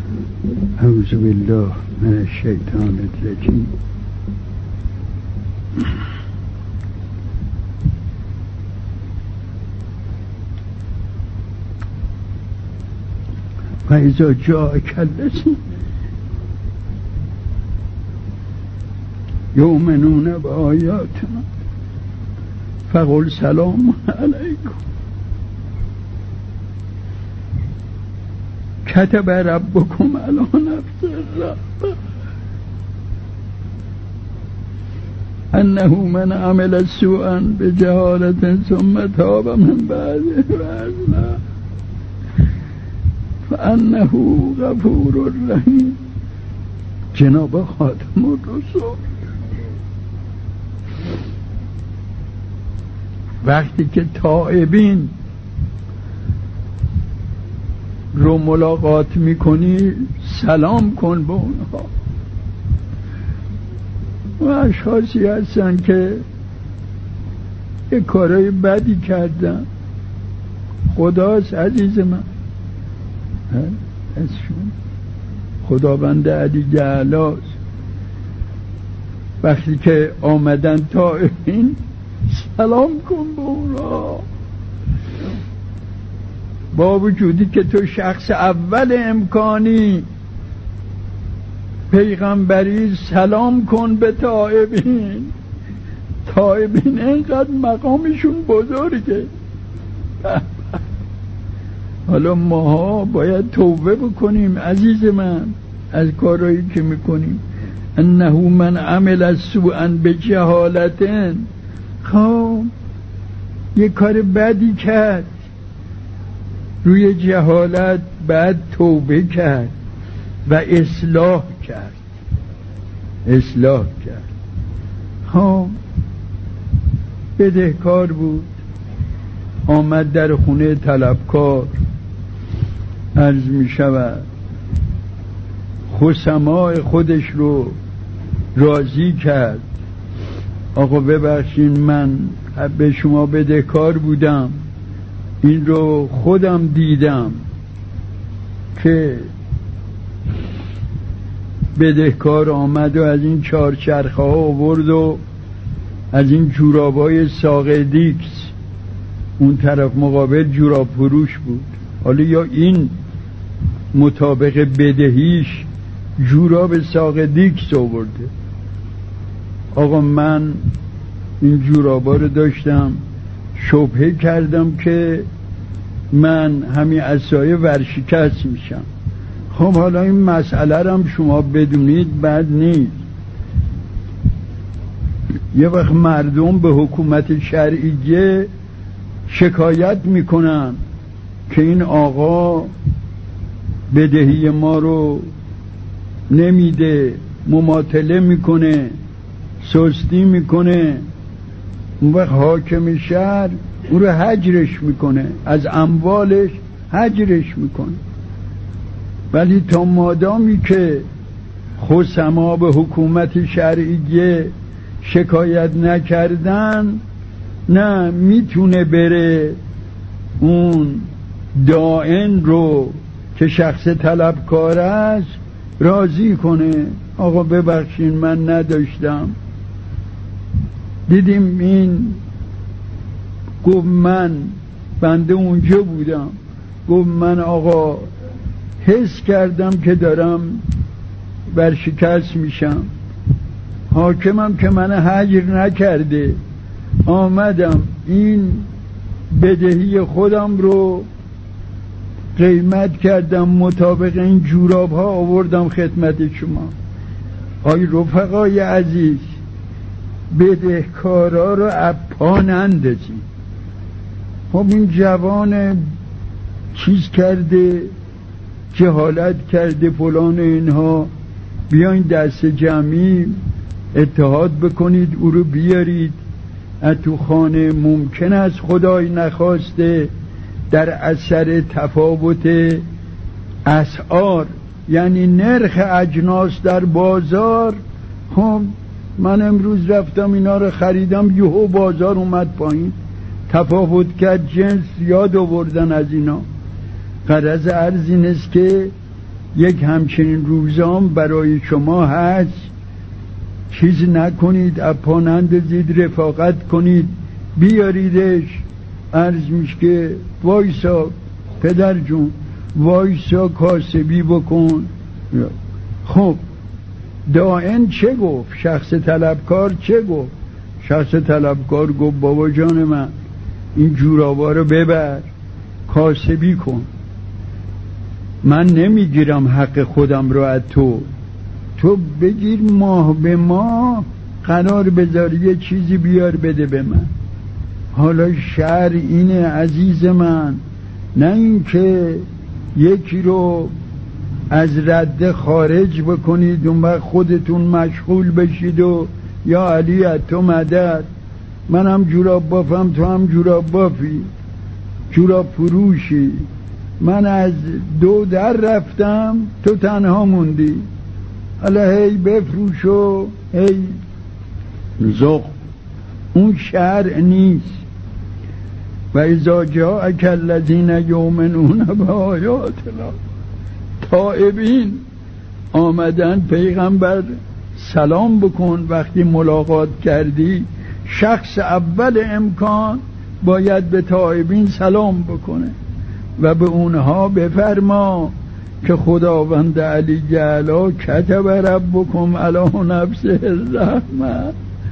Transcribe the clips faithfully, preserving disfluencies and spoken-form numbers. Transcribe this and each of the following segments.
اعوذ بالله من الشیطان الرجیم. و اذا جاءک الذین یؤمنون بآیاتنا فقل سلام علیکم کتب ربکم علی نفسه الرحمة انه من عمل سوءا بجهالة ثم تاب من بعده وأصلح فانه غفور رحیم. جناب خاتم الرسول وقتی که تائبین رو ملاقات میکنی سلام کن به اونها. و اشخاصی هستن که یه کارهای بدی کردن، خداست عزیز من، اسمشون خداوند علی جلاست. وقتی که آمدن تائبین سلام کن به اونها، با وجودی که تو شخص اول امکانی پیغمبری، سلام کن به تائبین. تائبین اینقدر مقامشون بزرگه. حالا ماها باید توبه بکنیم عزیز من از کارهایی که میکنیم. انه من عمل سوءا بجهالة، خب یه کار بدی کرد روی جهالت، بعد توبه کرد و اصلاح کرد اصلاح کرد ها. بدهکار بود، آمد در خونه طلبکار، عرض می شود خصمای خودش رو راضی کرد. آقا ببخشین من به شما بدهکار بودم، این رو خودم دیدم که بدهکار آمد و از این چهار چرخه ها آورد و از این جورابای ساقه دیکس، اون طرف مقابل جوراب فروش بود. حالا یا این مطابق بدهیش جوراب ساقه دیکس آورده. آقا من این جورابا رو داشتم، شبهه کردم که من همین عصای ورشکست میشم. خب حالا این مسئله رو هم شما بدونید بد نیست. یه وقت مردم به حکومت شرعیه شکایت میکنن که این آقا بدهی ما رو نمیده، مماطله میکنه، سستی میکنه. اون وقت حاکم شهر او رو حجرش میکنه، از اموالش حجرش میکنه. ولی تا مادامی که خصما به حکومت شرعیه شکایت نکردن، نه میتونه بره اون دائن رو که شخص طلبکار است راضی کنه. آقا ببخشین من نداشتم. دیدیم این گفت من بنده اونجا بودم، گفت من آقا حس کردم که دارم برشکست میشم. حاکمم که من حجر نکرده، آمدم این بدهی خودم رو قیمت کردم، مطابق این جوراب ها آوردم خدمت شما. آی رفقای عزیز، بدهکارا رو اپا نندازی. خب این جوان چیز کرده، جهالت کرده فلان، اینها بیاین دست جمعی اتحاد بکنید، او رو بیارید از تو خانه. ممکن است خدای نخواسته در اثر تفاوت اسعار، یعنی نرخ اجناس در بازار، خب من امروز رفتم اینا رو خریدم، یهو بازار اومد پایین، تفاوت کرد، جنس یاد آوردن از اینا. غرض عرض این است که یک همچنین روزام برای شما هست، چیز نکنید، اپا نندازید، رفاقت کنید، بیاریدش. عرض میشه که وایسا پدر جون، وایسا کاسبی بکن. خب دائن چه گفت؟ شخص طلبکار چه گفت؟ شخص طلبکار گفت بابا جان من این جورابا رو ببر کاسبی کن، من نمیگیرم حق خودم رو از تو، تو بگیر ماه به ماه قرار بذار یه چیزی بیار بده به من. حالا شعر اینه عزیز من، نه این که یکی رو از رده خارج بکنید اون وقت خودتون مشغول بشید و یا علی تو مدد، من هم جوراب بافم تو هم جوراب بافی، جوراب فروشی، من از دو در رفتم تو تنها موندی، حالا هی بفروش و هی زخ. اون شرع نیست. و اذا جاءک الذین یؤمنون بآیات الله، تائبین آمدن پیغمبر سلام بکن. وقتی ملاقات کردی شخص اول امکان باید به تائبین سلام بکنه و به اونها بفرما که خداوند علی جلاله کتب ربکم علی نفسه الرحمه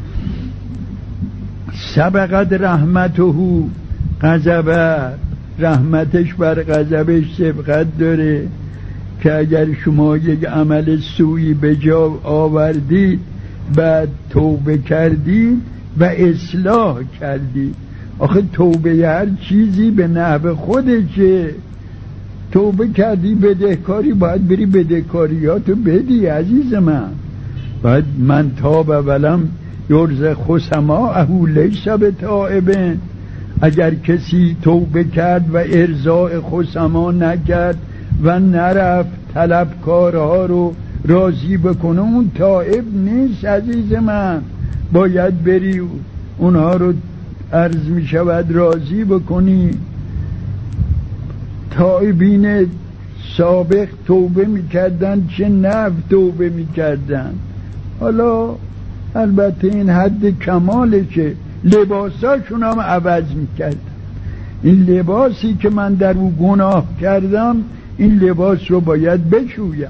سبقت رحمته غضبه، رحمتش بر غضبش سبقت داره که اگر شما یک عمل سویی به جا آوردید بعد توبه کردید و اصلاح کردید. آخه توبه هر چیزی به نحو خودشه. توبه کردی بدهکاری باید بری بدهکاریاتو بدی عزیز من. باید من تاب ولم یرز خصماءه لیس بتائب. اگر کسی توبه کرد و ارضاء خصما نکرد و نرفت طلبکارها رو راضی بکنه اون تائب نیست عزیز من. باید بری اونها رو عرض می شود راضی بکنی. تائبین سابق توبه می کردن چه نحو توبه می کردن. حالا البته این حد کمالشه، لباساشون هم عوض می کردن. این لباسی که من در او گناه کردم این لباس رو باید بشویم.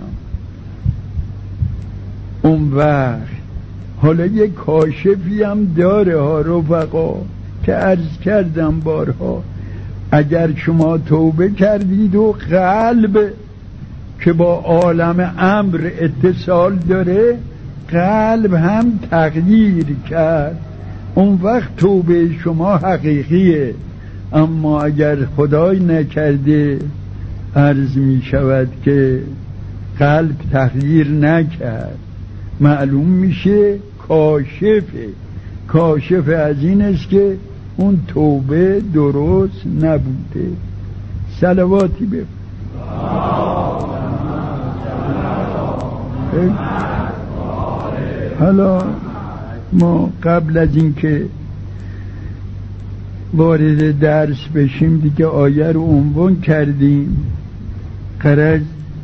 اون وقت حالا یک کاشفی هم داره ها رفقا که عرض کردم بارها، اگر شما توبه کردید و قلب که با عالم امر اتصال داره قلب هم تغییر کرد اون وقت توبه شما حقیقیه. اما اگر خدای نکرده عرض می شود که قلب تغییر نکرد معلوم میشه کاشفه. کاشف از این است که اون توبه درست نبوده. صلواتی بفرست. حالا ما قبل از این که وارد درس بشیم دیگه آیه رو عنوان کردیم. غرض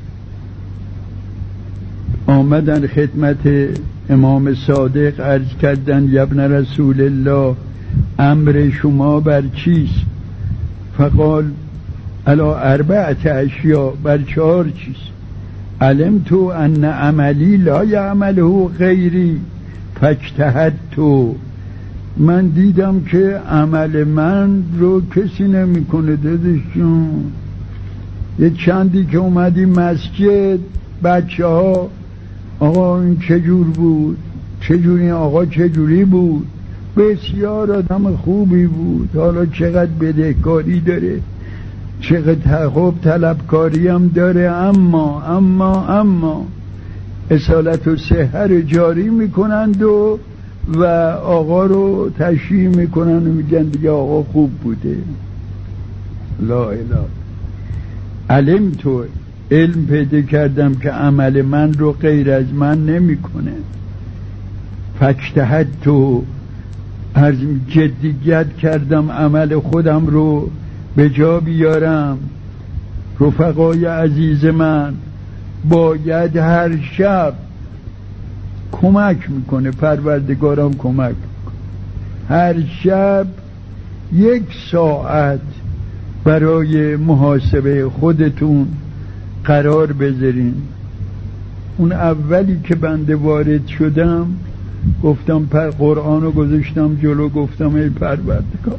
آمدن خدمت امام صادق عرض کردن یبن رسول الله امر شما بر چیست؟ فقال علا اربعت اشیا، بر چهار چیز. علمت ان عملی لا یعمله غیری فاجتهدت، من دیدم که عمل من رو کسی نمی کنه. دادشون یه چندی که اومدی مسجد بچه ها آقا این چجور بود، چجوری آقا چجوری بود، بسیار آدم خوبی بود، حالا چقدر بدهکاری داره، چقدر خب طلبکاری هم داره، اما اما اما اصالت و صحه رو جاری میکنند و و آقا رو تشریح میکنن و میگن دیگه آقا خوب بوده. لا اله. علم تو علم پیدا کردم که عمل من رو غیر از من نمیکنه. فاجتهد تو از جدیت کردم عمل خودم رو به جا بیارم. رفقای عزیز من باید هر شب کمک میکنه، پروردگارم کمک میکنه، هر شب یک ساعت برای محاسبه خودتون قرار بذارین. اون اولی که بنده وارد شدم گفتم پر قرآن رو گذاشتم جلو، گفتم ای پروردگار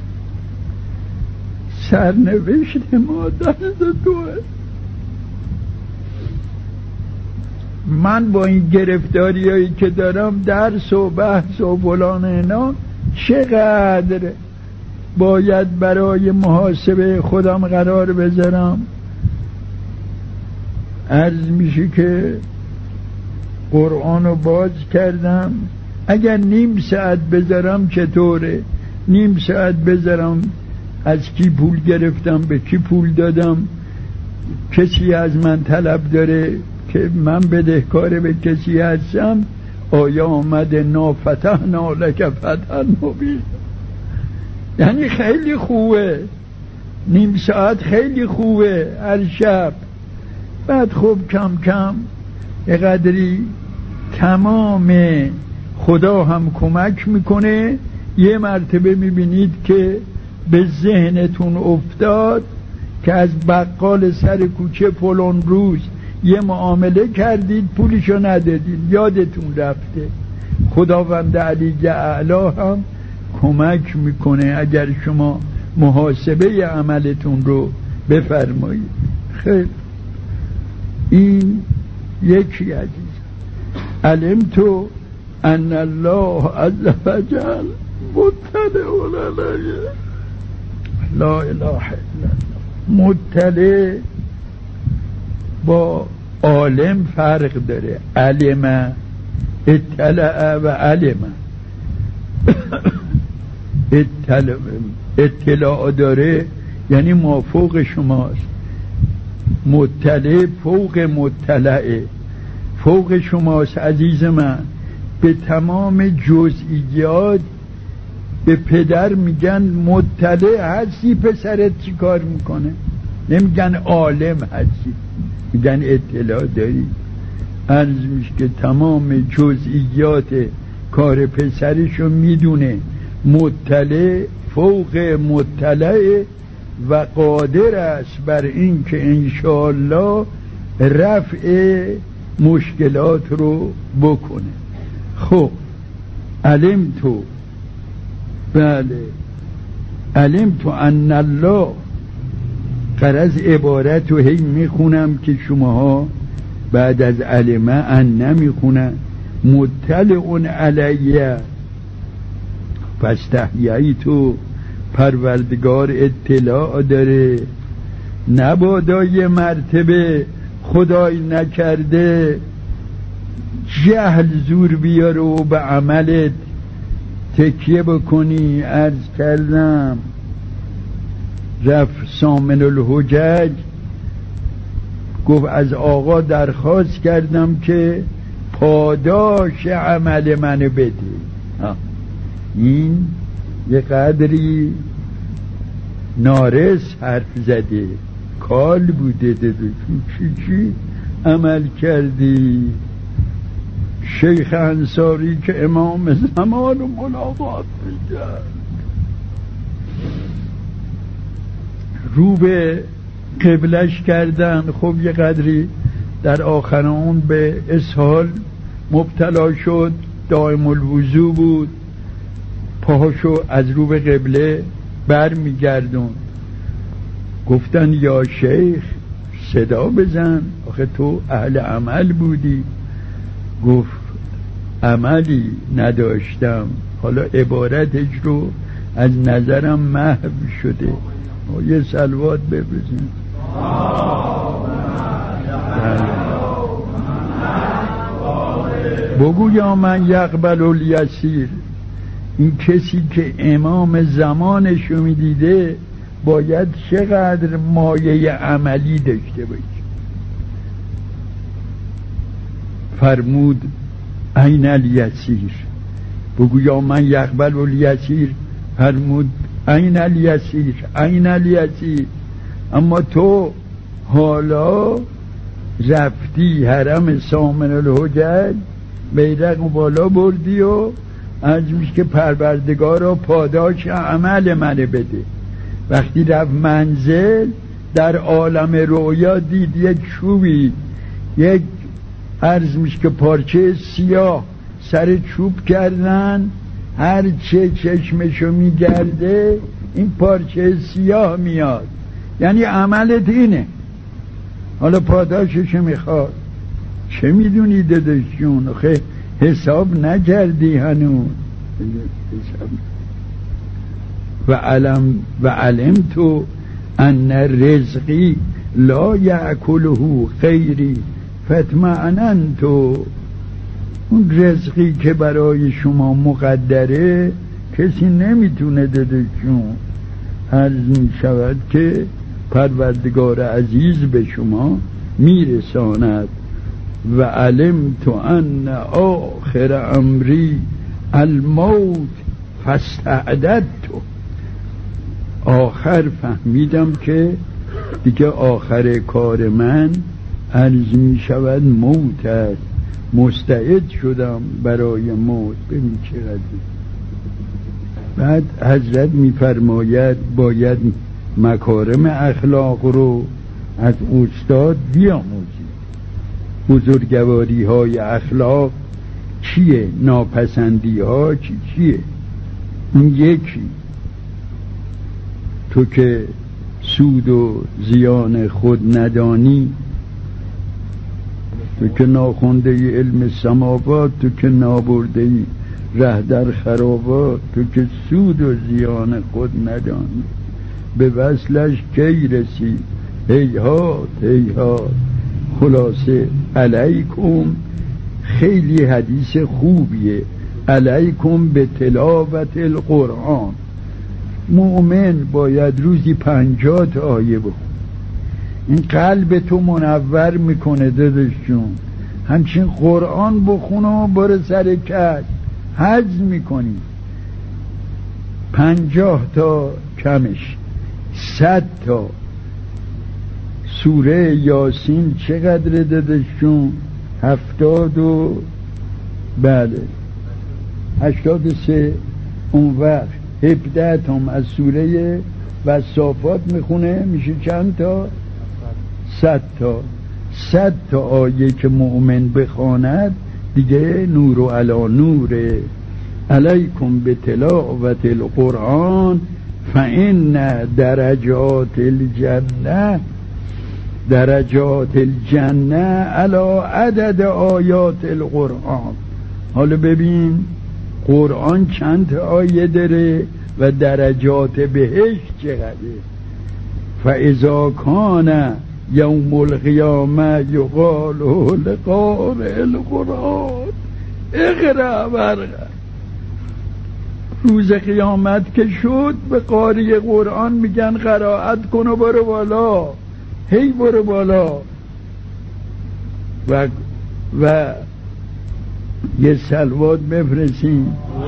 سرنوشت ما دست توه. من با این گرفتاری هایی که دارم درس و بحث و فلان اینا چقدر باید برای محاسبه خودم قرار بذارم. عرض میشه که قرآن رو باز کردم، اگر نیم ساعت بذارم چطوره؟ نیم ساعت بذارم از کی پول گرفتم، به کی پول دادم، کسی از من طلب داره که من بدهکار به کسی هستم، آیا آمده نافتحنا لک فتحا مبینا. یعنی خیلی خوبه، نیم ساعت خیلی خوبه هر شب. بعد خب کم کم یه قدری تمام خدا هم کمک میکنه. یه مرتبه میبینید که به ذهنتون افتاد که از بقال سر کوچه فلان روز یه معامله کردید پولشو ندادید، یادتون رفته. خداوند علی اعلی هم کمک میکنه اگر شما محاسبه عملتون رو بفرمایید. خیلی این یکی عزیز. علمت ان الله عز وجل مطلع علی لا اله الا الله. مطلع با عالم فرق داره. علم، اطلع و علم. اطلاع, اطلاع داره یعنی ما فوق شماست. مطلع فوق مطلعه، فوق شماست عزیز من. به تمام جزئیات به پدر میگن مطلع هستی پسرت چی کار میکنه، نمیگن عالم هستی، میگن اطلاع داری. عرض میشه که تمام جزئیات کار پسرشو میدونه. مطلع فوق مطلع و قادر است بر این که انشاءالله رفع مشکلات رو بکنه. خب علم تو، بله علم تو ان الله، غرض عبارت رو هی میخونم که شماها بعد از علمه ان نمیخونن. مطلع علیه فاستحیی تو، پروردگار اطلاع داره. نبادا یه مرتبه خدای نکرده جهل زور بیاره و به عملت تکیه بکنی. عرض کردم رفت سامن الحجج گفت از آقا درخواست کردم که پاداش عمل منو بده. این یه قدری نارس حرف زده، کال بوده. ده چی چی عمل کردی؟ شیخ انصاری که امام زمان رو ملاقات میکرد، رو به قبلش کردن. خب یه قدری در آخر اون به اسهال مبتلا شد، دائم الوضو بود، پاهاشو از رو به قبله بر میگردون. گفتن یا شیخ صدا بزن، آخه تو اهل عمل بودی. گفت عملی نداشتم، حالا عبارتش رو از نظرم محو شده. یه صلوات ببرزیم. بگو یا من یقبل الیسیر. این کسی که امام زمانشو میدیده باید چقدر مایه عملی داشته باشه. فرمود این الیسیر. بگو یا من یقبل الیسیر. فرمود این الیسیر، این الیسیر. اما تو حالا رفتی حرم سامن الحجج بیرق و بالا بردی و از میشه که پروردگارا پاداش عمل منه بده. وقتی رفت منزل در عالم رویا دید یک چوبی، یک عرض میشه که پارچه سیاه سر چوب کردن، هر چه چشمشو میگرده این پارچه سیاه میاد، یعنی عملت اینه، حالا پاداششو میخواد. چه میدونی داداش جون؟ خیلی حساب نکردی هنوز. و علم و علم تو ان رزقی لا یأکله غیری فاطمئننت. اون رزقی که برای شما مقدره کسی نمیتونه داده جون. عرض می شود که پروردگار عزیز به شما میرساند. و علمت ان آخر امری الموت فاستعددت. آخر فهمیدم که دیگه آخر کار من عرض می شود موت است، مستعد شدم برای موت. ببین چقدر. بعد حضرت می فرماید باید مکارم اخلاق رو از استاد بیاموزی. بزرگواری های اخلاق چیه؟ ناپسندی ها چی چیه؟ اون یکی تو که سود و زیان خود ندانی، تو که ناخونده ای علم سماوات، تو که نابرده ای ره در خرابات، تو که سود و زیان خود ندانی به وصلش کی رسی؟ هیهات هیهات. خلاصه علیکم، خیلی حدیث خوبیه، علیکم به تلاوت القرآن. مؤمن باید روزی پنجاه تا آیه بخون. این قلب تو منور میکنه داداش جون. همچین قرآن بخون و برو سر کج حج میکنی. پنجاه تا کمش، صد تا. سوره یاسین چقدر داداش جون؟ هفتاد و بله هشتاد و سه. اون وقت هفده تام از سوره وصافات میخونه، میشه چند تا؟ صد تا. صد تا آیه که مؤمن بخواند دیگه نور و علا نوره. علیکم به تلاوت القرآن فإن درجات الجنه درجات الجنه علی عدد آیات القرآن. حالا ببین قرآن چند آیه داره و درجات بهش چقدره. فاذا کان یوم القیامه یقال لقارئ القرآن اقرأ ورقه. روز قیامت که شد به قاری قرآن میگن قرائت کن و برو بالا، هی برو بالا. و و یه صلوات بفرستیم.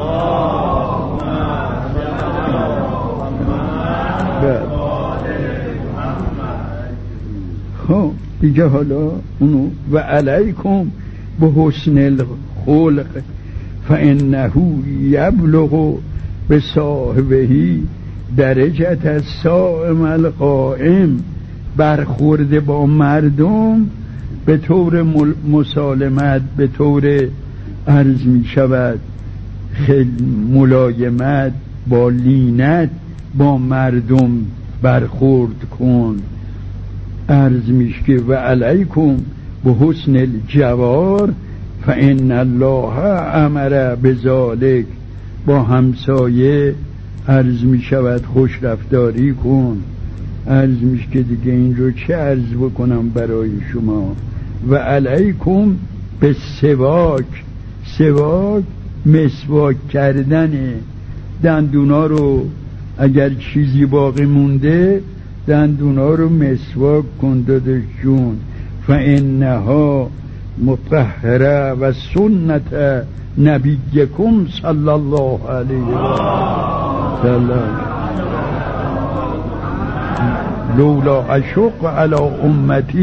خب دیگه حالا اونو و علیکم به حسن الخلق فانه یبلغ به صاحبهی درجت الصائم القائم. برخورده با مردم به طور مسالمت، به طور عرض می شود خیلی ملایمت، با لینت با مردم برخورد کن. عرض میشه که و علیکم به حسن الجوار فإن الله امر بذلک. با همسایه عرض می شود خوش رفتاری کن. عرض میشه که دیگه این رو چه عرض بکنم برای شما. و علیکم به سواک. سواک مسواک کردنه. دندونا رو اگر چیزی باقی مونده دندونا رو مسواک کن داداش جون. فانها مطهره و سنت نبیکم صلی الله علیه و سلم. لولا اشق علی امتی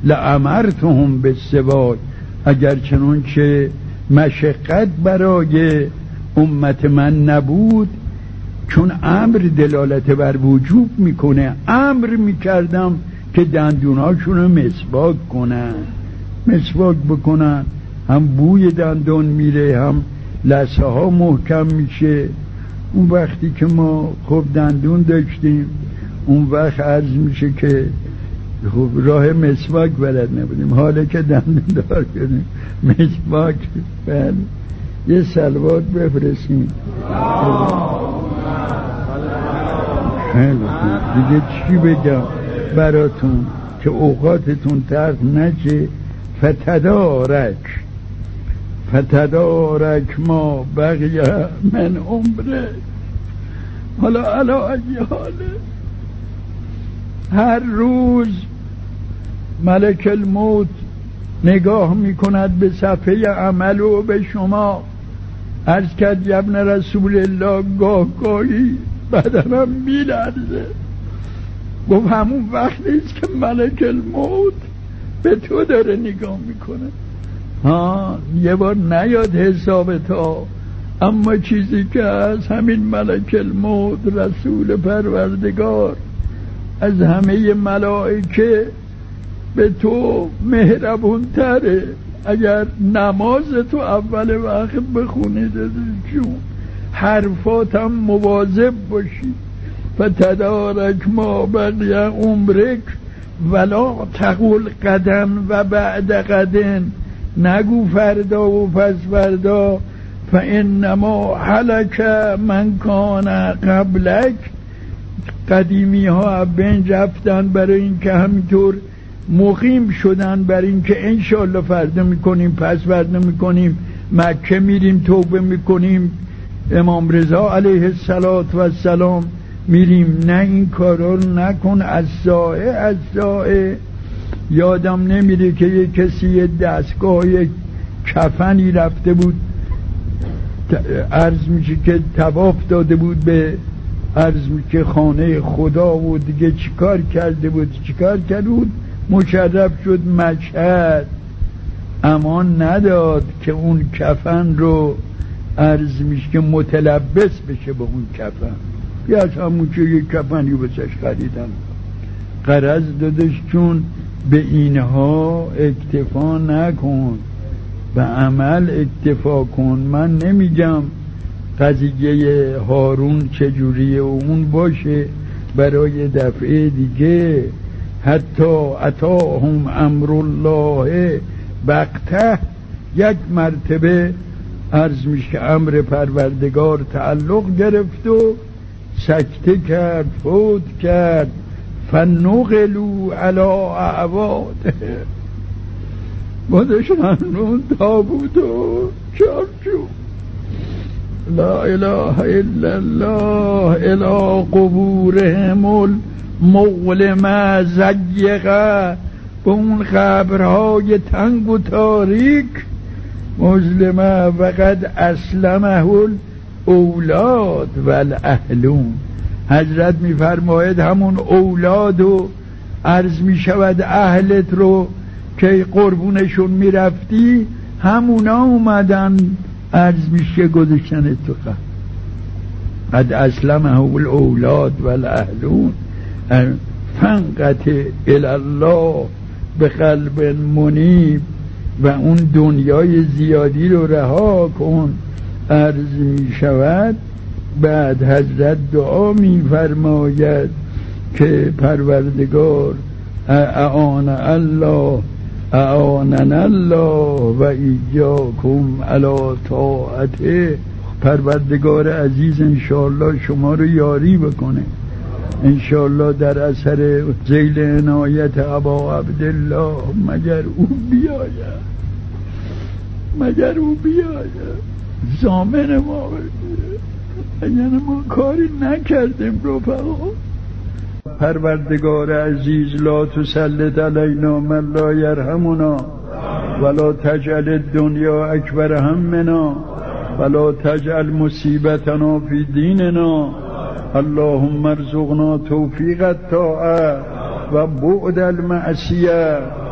لامرتهم بالسواک، اگر چنون که مشقت برای امت من نبود، چون امر دلالت بر وجوب میکنه، امر میکردم که دندوناشون رو مسواک کنن، مسواک بکنن، هم بوی دندون میره، هم لثه ها محکم میشه. اون وقتی که ما خب دندون داشتیم، اون وقت عرض میشه که خب راه مسواک بلد نبودیم، حالا که دندون دار شدیم مسواک. بله یه صلوات بفرستیم. دیگه چی بگم براتون که اوقاتتون تلخ نشه. فتدارک فتدارک ما بقیه من عمره. حالا علا ای حاله، هر روز ملک الموت نگاه میکند به صفحه عمل و به شما. عرض کرد ابن رسول الله گاه گاهی بدنم میلرزه. گفت همون وقتیست که ملک الموت به تو داره نگاه میکنه. ها یه بار نیاد حساب تا، اما چیزی که از همین ملک الموت رسول پروردگار از همه ملائکه به تو مهربون تره. اگر نماز تو اول وقت بخونی جون، حرفاتم مواظب باشی. فتدارک ما بقی عمرک ولا تقول قدن و بعد قدن، نگو فردا و پس فردا. فانما هلک من کان قبلک، قدیمی ها بین رفتن برای این که همینطور مقیم شدن، برای این که انشالله فردا میکنیم پس فردا میکنیم، مکه میریم توبه میکنیم، امام رضا علیه السلام میریم. نه این کارا رو نکن. از سائه از سائه یادم نمیره که یک کسی یه دستگاه یک کفنی رفته بود، عرض میشه که طواف داده بود به عرض میشه خانه خدا و دیگه چیکار کرده بود چیکار کرده بود مشرف شد مشهد، امان نداد که اون کفن رو عرض میشه که متلبس بشه به اون کفن. یا همون که یک کفنی بسش خریدن قرض دادش. چون به اینها اکتفا نکن، به عمل اکتفا کن. من نمیگم قضیه هارون چجوریه و اون باشه برای دفعه دیگه. حتی اتاهم امر الله بغته، یک مرتبه عرض میشه که امر پروردگار تعلق گرفت و سکته کرد، فوت کرد. فنقلوا علی اعواده، بودشان تابوت و چارچوب. لا اله الا الله الى قبورهم المظلمه زیقه، به اون قبرهای تنگ و تاریک مظلمه. وقد اسلمه الاولاد والاهلون، حضرت میفرماید همون اولاد و عرض میشود اهلت رو که قربونشون میرفتی، همونا اومدن عرض میشه گذاشتن تو قبر. قد اسلمه الاولاد والاهلون فانقط الی الله به قلب منیب، و اون دنیای زیادی رو رها کن عرض می شود. بعد حضرت دعا می فرماید که پروردگار اعان الله اعانن الله و ایاکم علی طاعته، پروردگار عزیز انشاءالله شما رو یاری بکنه انشاءالله در اثر ذیل عنایت ابا عبدالله. مگر او بیاید مگر او بیاید ضامن ما بگیره، اگر ما کاری نکردیم رفقا. پروردگار عزیز لا تسلط علینا من لا یرحمنا ولا تجعل الدنیا اکبر همنا ولا تجعل مصیبتنا فی دیننا. اللهم ارزقنا توفیق الطاعه و بعد المعصیه